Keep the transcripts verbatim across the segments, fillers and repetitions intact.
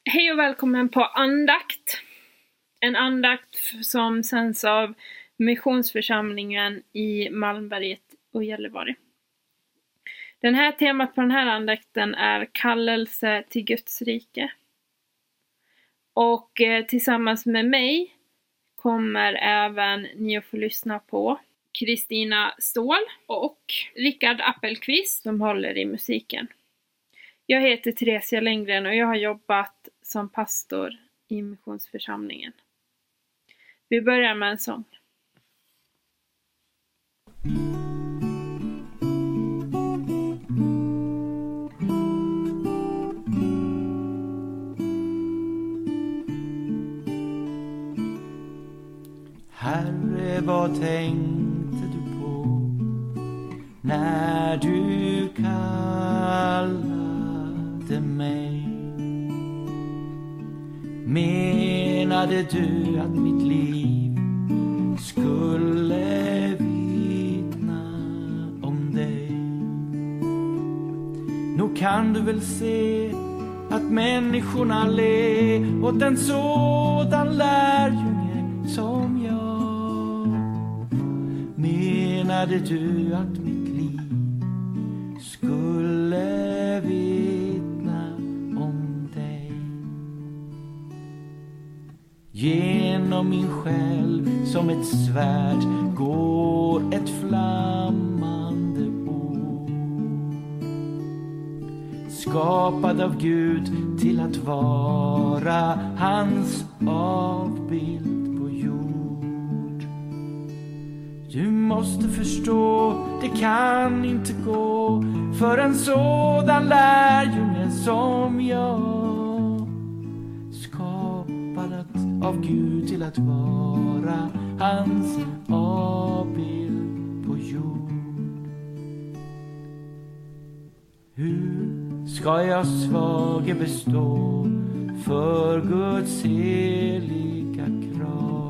Hej och välkommen på andakt. En andakt som sänds av Missionsförsamlingen i Malmberget och Gällivare. Den här temat på den här andakten är kallelse till Guds rike. Och eh, tillsammans med mig kommer även ni att få lyssna på Kristina Ståhl och Rickard Appelqvist som håller i musiken. Jag heter Theresia Lenngren och jag har jobbat som pastor i Missionsförsamlingen. Vi börjar med en sång. Herre, vad tänkte du på när du kallade mig? Menade du att mitt liv skulle vittna om dig? Nog kan du väl se att människorna le åt en sådan lärjunge som jag. Menade du att mitt liv skulle vittna om dig? Genom min själ som ett svärd går ett flammande ord, skapad av Gud till att vara hans avbild på jord. Du måste förstå, det kan inte gå för en sådan lärjunge som jag, skapad av Gud till att vara hans avbild på jord. Hur ska jag svage bestå för Guds heliga krav?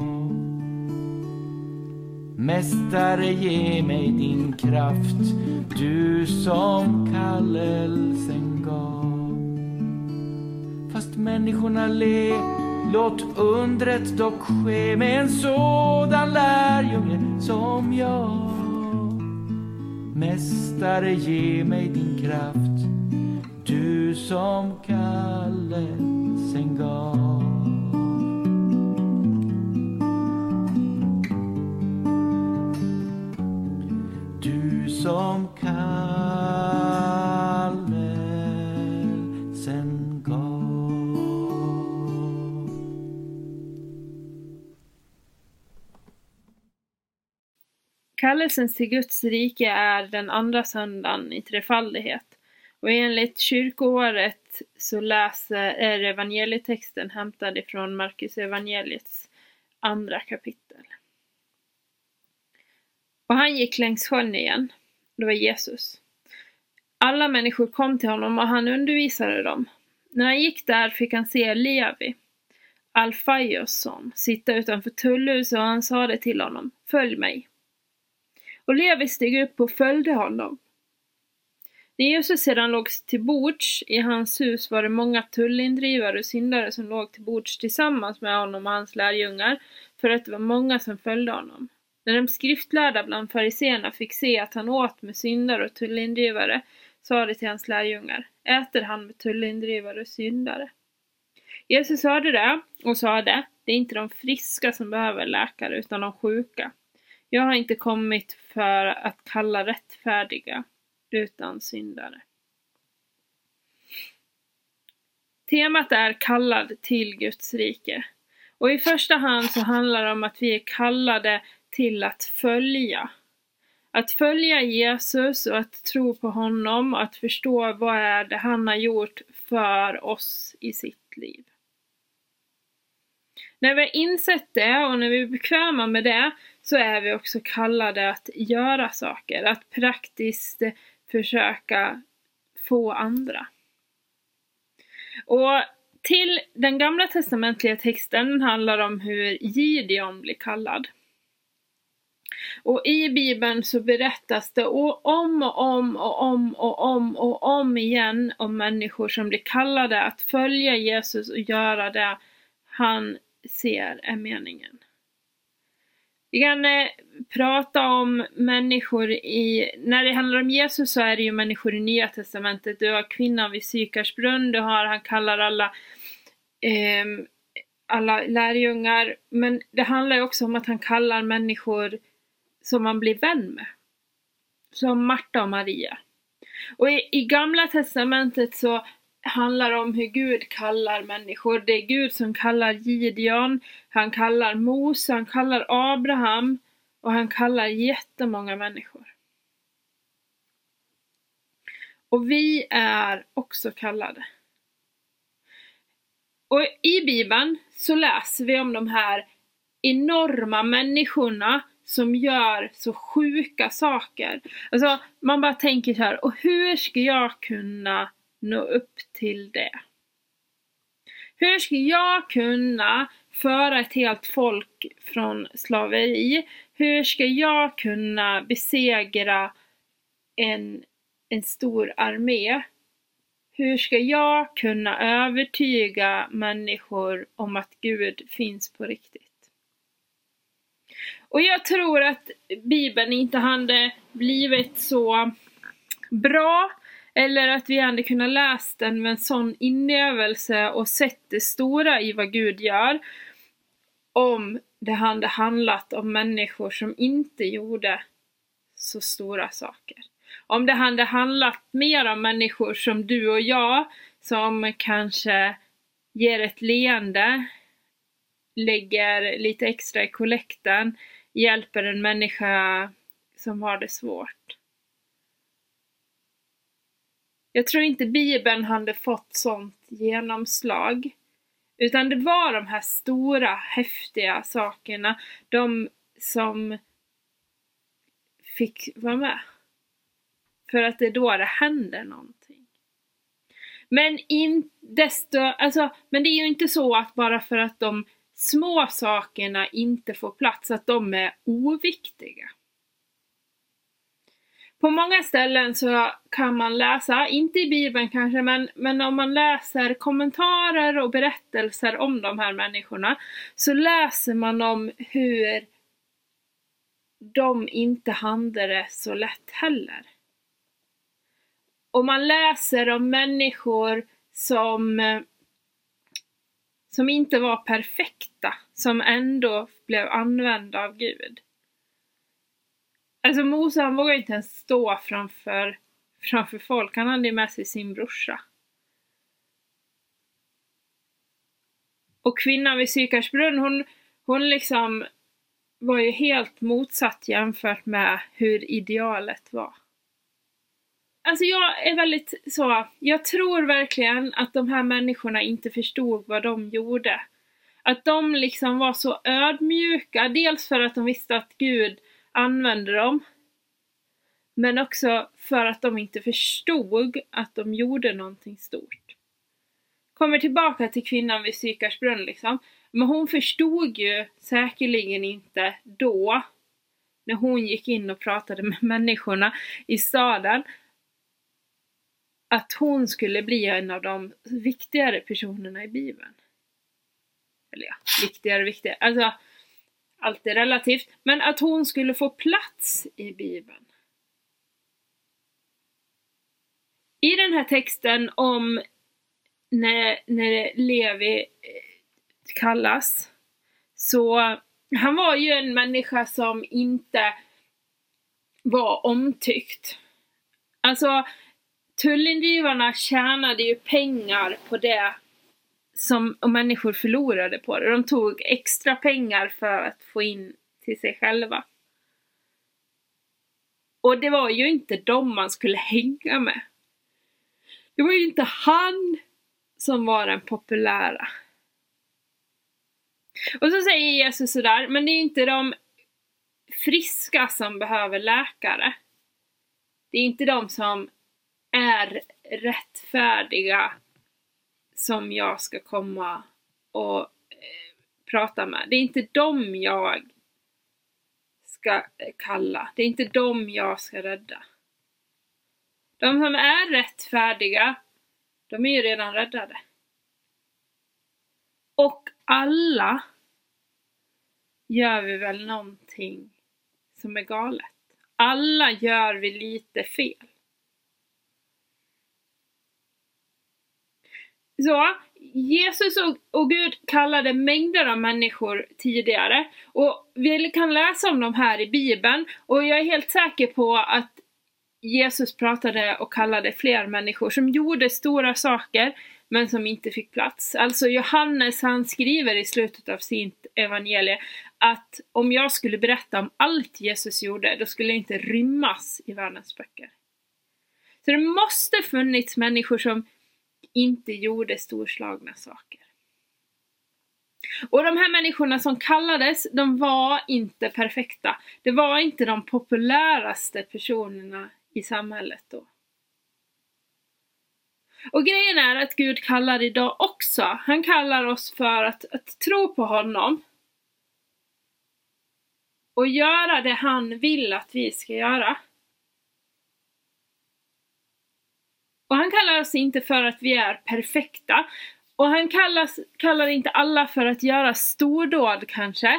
Mästare, ge mig din kraft, du som kallelsen gav. Fast människorna le, låt undret dock ske med en sådan lärjunge som jag. Mästare, ge mig din kraft, du som kallelsen gav. Du som kallelsen gav. Kallelsen till Guds rike är den andra söndagen i trefaldighet. Och enligt kyrkoåret så läser är evangelietexten hämtad ifrån Markus evangeliets andra kapitel. Och han gick längs sjön igen. Det var Jesus. Alla människor kom till honom och han undervisade dem. När han gick där fick han se Levi, Alfaios son, sitta utanför tullhuset och han sa det till honom: följ mig. Och Levi steg upp och följde honom. När Jesus sedan låg till bords i hans hus var det många tullindrivare och syndare som låg till bords tillsammans med honom och hans lärjungar, för att det var många som följde honom. När de skriftlärda bland fariseerna fick se att han åt med syndare och tullindrivare, sa det till hans lärjungar: äter han med tullindrivare och syndare? Jesus hörde det och sade: det är inte de friska som behöver läkare utan de sjuka. Jag har inte kommit för att kalla rättfärdiga utan syndare. Temat är kallad till Guds rike. Och i första hand så handlar det om att vi är kallade till att följa. Att följa Jesus och att tro på honom och att förstå vad är det han har gjort för oss i sitt liv. När vi har insett det och när vi är bekväma med det så är vi också kallade att göra saker. Att praktiskt försöka få andra. Och till den gamla testamentliga texten handlar om hur Gideon blir kallad. Och i Bibeln så berättas det om och om och om och om och om igen om människor som blir kallade att följa Jesus och göra det han ser är meningen. Vi kan eh, prata om människor i, när det handlar om Jesus så är det ju människor i Nya Testamentet. Du har kvinnan vid Sykars brunn, du har, han kallar alla eh, alla lärjungar, men det handlar ju också om att han kallar människor som man blir vän med. Som Marta och Maria. Och i, i Gamla Testamentet så handlar det om hur Gud kallar människor. Det är Gud som kallar Gideon, han kallar Mose, han kallar Abraham och han kallar jättemånga människor. Och vi är också kallade. Och i Bibeln så läser vi om de här enorma människorna som gör så sjuka saker. Alltså man bara tänker så här, och hur ska jag kunna nå upp till det? Hur ska jag kunna föra ett helt folk från slaveri? Hur ska jag kunna besegra en, en stor armé? Hur ska jag kunna övertyga människor om att Gud finns på riktigt? Och jag tror att Bibeln inte hade blivit så bra, eller att vi hade kunnat läsa den med en sån inlevelse och sett det stora i vad Gud gör, om det hade handlat om människor som inte gjorde så stora saker. Om det hade handlat mer om människor som du och jag, som kanske ger ett leende, lägger lite extra i kollekten, hjälper en människa som har det svårt. Jag tror inte Bibeln hade fått sånt genomslag. Utan det var de här stora, häftiga sakerna. De som fick vara med. För att det är då det händer någonting. Men, in, desto, alltså, men det är ju inte så att bara för att de små sakerna inte får plats, att de är oviktiga. På många ställen så kan man läsa, inte i Bibeln kanske, men, men om man läser kommentarer och berättelser om de här människorna, så läser man om hur de inte hade det så lätt heller. Och man läser om människor som, som inte var perfekta, som ändå blev använda av Gud. Alltså Mose, han vågade inte ens stå framför, framför folk. Han hade med sig sin brorsa. Och kvinnan vid Sykars brunn, hon, hon liksom var ju helt motsatt jämfört med hur idealet var. Alltså jag är väldigt så, jag tror verkligen att de här människorna inte förstod vad de gjorde. Att de liksom var så ödmjuka, dels för att de visste att Gud använde dem, men också för att de inte förstod att de gjorde någonting stort. Kommer tillbaka till kvinnan vid Sykars brunn liksom. Men hon förstod ju säkerligen inte då, när hon gick in och pratade med människorna i staden, att hon skulle bli en av de viktigare personerna i Bibeln. Eller ja, viktigare, viktigare. Alltså, allt är relativt. Men att hon skulle få plats i Bibeln. I den här texten om när, när Levi kallas, så han var ju en människa som inte var omtyckt. Alltså tullindrivarna tjänade ju pengar på det som och människor förlorade på det. De tog extra pengar för att få in till sig själva. Och det var ju inte dem man skulle hänga med. Det var ju inte han som var den populära. Och så säger Jesus sådär, men det är inte de friska som behöver läkare. Det är inte de som är rättfärdiga som jag ska komma och eh, prata med. Det är inte dem jag ska kalla. Det är inte dem jag ska rädda. De som är rättfärdiga, de är ju redan räddade. Och alla gör vi väl någonting som är galet. Alla gör vi lite fel. Så Jesus och, och Gud kallade mängder av människor tidigare. Och vi kan läsa om dem här i Bibeln. Och jag är helt säker på att Jesus pratade och kallade fler människor som gjorde stora saker men som inte fick plats. Alltså Johannes, han skriver i slutet av sitt evangelie att om jag skulle berätta om allt Jesus gjorde, då skulle det inte rymmas i världens böcker. Så det måste funnits människor som inte gjorde storslagna saker. Och de här människorna som kallades, de var inte perfekta. Det var inte de populäraste personerna i samhället då. Och grejen är att Gud kallar idag också. Han kallar oss för att, att tro på honom. Och göra det han vill att vi ska göra. Och han kallar oss inte för att vi är perfekta. Och han kallas, kallar inte alla för att göra stordåd kanske.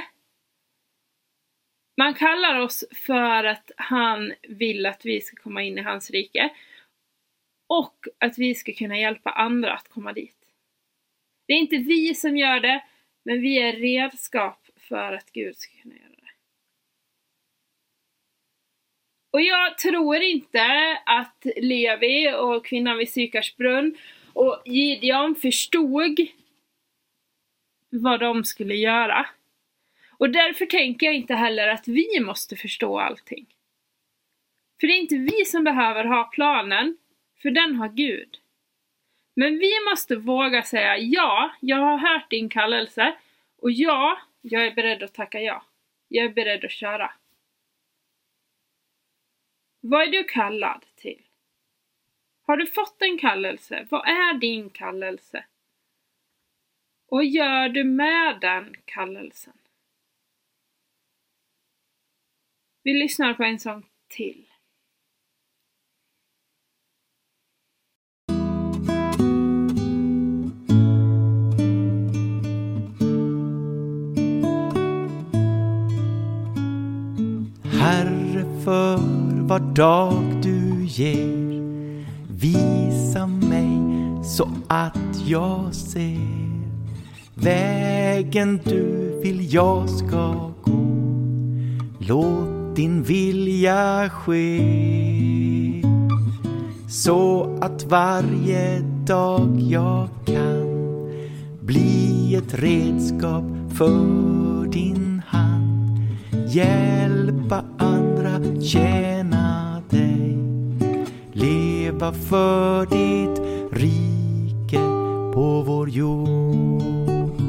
Man kallar oss för att han vill att vi ska komma in i hans rike. Och att vi ska kunna hjälpa andra att komma dit. Det är inte vi som gör det, men vi är redskap för att Gud ska kunna göra det. Och jag tror inte att Levi och kvinnan vid Sykarsbrunn och Gideon förstod vad de skulle göra. Och därför tänker jag inte heller att vi måste förstå allting. För det är inte vi som behöver ha planen, för den har Gud. Men vi måste våga säga ja, jag har hört din kallelse. Och ja, jag är beredd att tacka ja. Jag är beredd att köra. Vad är du kallad till? Har du fått en kallelse? Vad är din kallelse? Och gör du med den kallelsen? Vi lyssnar på en sång till. Herre, för var dag du ger, visa mig så att jag ser vägen du vill jag ska gå. Låt din vilja ske, så att varje dag jag kan bli ett redskap för din hand. Hjälpa andra, tjäna dig, leva för ditt rike på vår jord.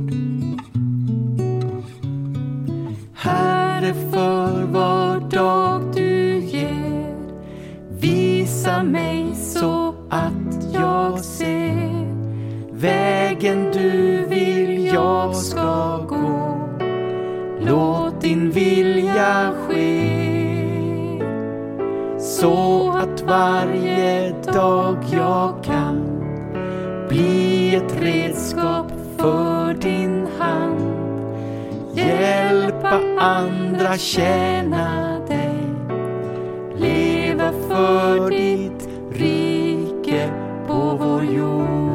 Herre, för var dag du ger, visa mig så att jag ser vägen du vill jag ska gå. Låt din vilja ske, så att varje dag jag kan bli ett redskap för din hand. Hjälpa andra, tjäna dig, leva för ditt rike på vår jord.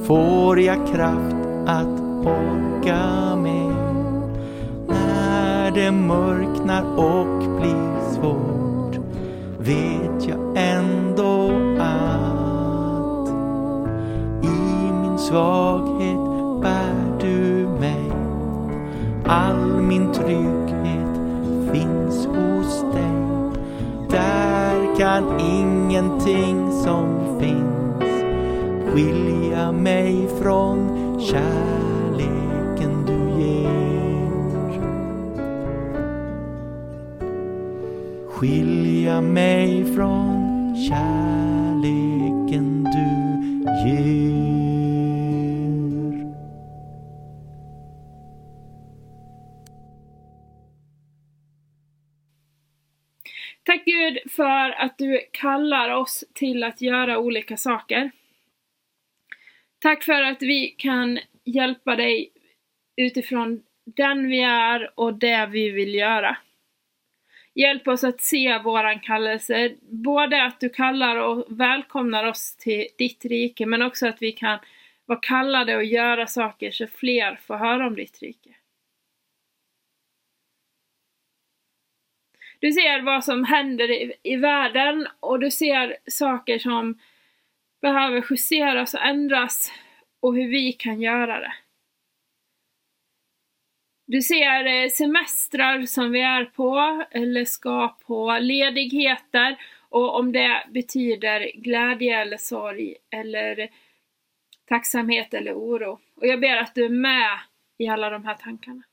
får jag kraft att orka med. När det mörknar och blir svårt vet jag ändå att i min svaghet bär du mig. All min trygghet finns hos dig. Där kan ingenting som finns skilja mig från kärleken du ger. Skilja mig från kärleken du ger. Tack Gud för att du kallar oss till att göra olika saker. Tack för att vi kan hjälpa dig utifrån den vi är och det vi vill göra. Hjälp oss att se våran kallelse, både att du kallar och välkomnar oss till ditt rike, men också att vi kan vara kallade och göra saker så fler får höra om ditt rike. Du ser vad som händer i, i världen och du ser saker som behöver justeras och ändras och hur vi kan göra det. Du ser semestrar som vi är på eller ska på, ledigheter och om det betyder glädje eller sorg eller tacksamhet eller oro. Och jag ber att du är med i alla de här tankarna.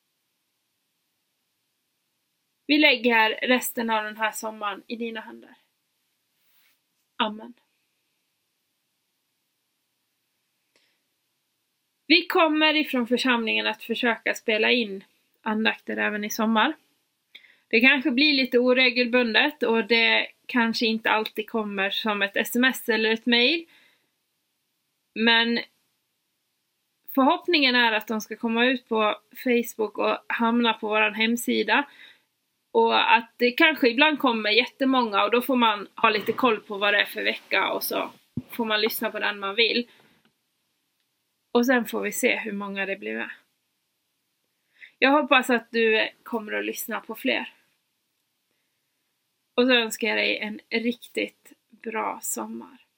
Vi lägger resten av den här sommaren i dina händer. Amen. Vi kommer ifrån församlingen att försöka spela in andakter även i sommar. Det kanske blir lite oregelbundet och det kanske inte alltid kommer som ett sms eller ett mejl. Men förhoppningen är att de ska komma ut på Facebook och hamna på vår hemsida. Och att det kanske ibland kommer jättemånga och då får man ha lite koll på vad det är för vecka och så får man lyssna på den man vill. Och sen får vi se hur många det blir med. Jag hoppas att du kommer att lyssna på fler. Och så önskar jag dig en riktigt bra sommar.